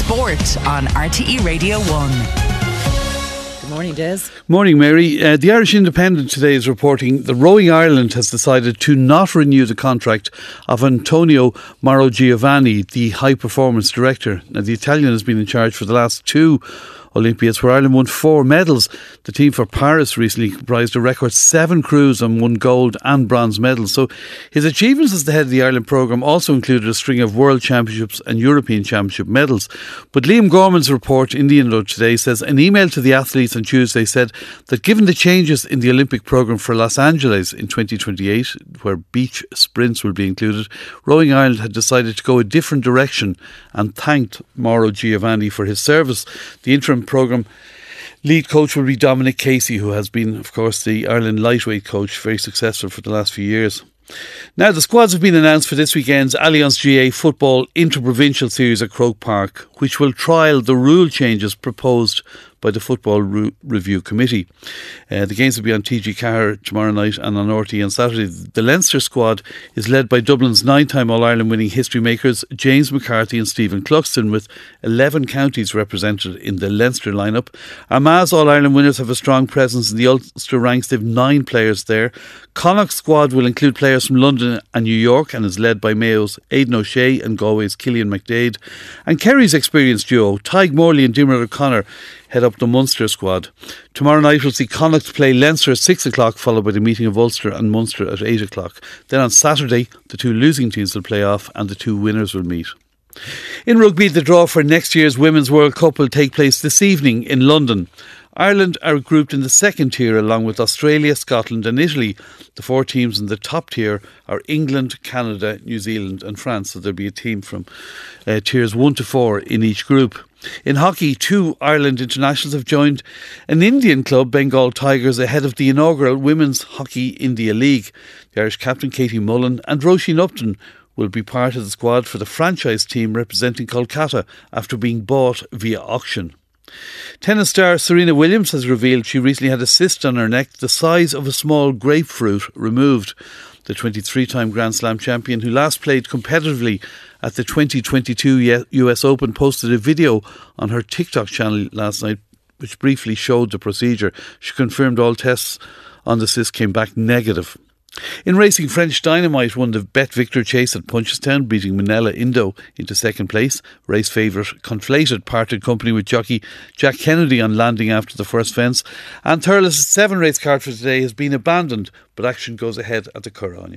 Sport on RTE Radio 1. Morning, Des. Morning, Mary. The Irish Independent today is reporting that Rowing Ireland has decided to not renew the contract of Antonio Mauro Giovanni, the high performance director. Now, the Italian has been in charge for the last two Olympiads, where Ireland won 4 medals. The team for Paris recently comprised a record 7 crews and won gold and bronze medals. So his achievements as the head of the Ireland programme also included a string of World Championships and European Championship medals. But Liam Gorman's report in the Indo today says an email to the athletes on Tuesday said that given the changes in the Olympic programme for Los Angeles in 2028, where beach sprints will be included, Rowing Ireland had decided to go a different direction and thanked Mauro Giovanni for his service. The interim programme lead coach will be Dominic Casey, who has been, of course, the Ireland lightweight coach, very successful for the last few years. Now, the squads have been announced for this weekend's Allianz GA Football Interprovincial Series at Croke Park, which will trial the rule changes proposed by the Football Review Committee. The games will be on TG Cahir tomorrow night and on RTE on Saturday. The Leinster squad is led by Dublin's 9-time All-Ireland winning history makers James McCarthy and Stephen Cluxton, with 11 counties represented in the Leinster lineup. Armagh's All-Ireland winners have a strong presence in the Ulster ranks. They have 9 players there. Connacht's squad will include players from London and New York and is led by Mayo's Aidan O'Shea and Galway's Killian McDade. And Kerry's experienced duo, Tadhg Morley and Diarmuid O'Connor, head up the Munster squad. Tomorrow night we'll see Connacht play Leinster at 6 o'clock, followed by the meeting of Ulster and Munster at 8 o'clock. Then on Saturday, the 2 losing teams will play off and the 2 winners will meet. In rugby, the draw for next year's Women's World Cup will take place this evening in London. Ireland are grouped in the second tier along with Australia, Scotland and Italy. The 4 teams in the top tier are England, Canada, New Zealand and France. So there'll be a team from tiers 1 to 4 in each group. In hockey, 2 Ireland internationals have joined an Indian club, Bengal Tigers, ahead of the inaugural Women's Hockey India League. The Irish captain Katie Mullen and Roisin Upton will be part of the squad for the franchise team representing Kolkata after being bought via auction. Tennis star Serena Williams has revealed she recently had a cyst on her neck the size of a small grapefruit removed. The 23-time Grand Slam champion, who last played competitively at the 2022 US Open, posted a video on her TikTok channel last night which briefly showed the procedure. She confirmed all tests on the cyst came back negative. In racing, French Dynamite won the Bet Victor Chase at Punchestown, beating Minella Indo into second place. Race favourite Conflated parted company with jockey Jack Kennedy on landing after the first fence. And Thurles' 7-race card for today has been abandoned, but action goes ahead at the Curragh.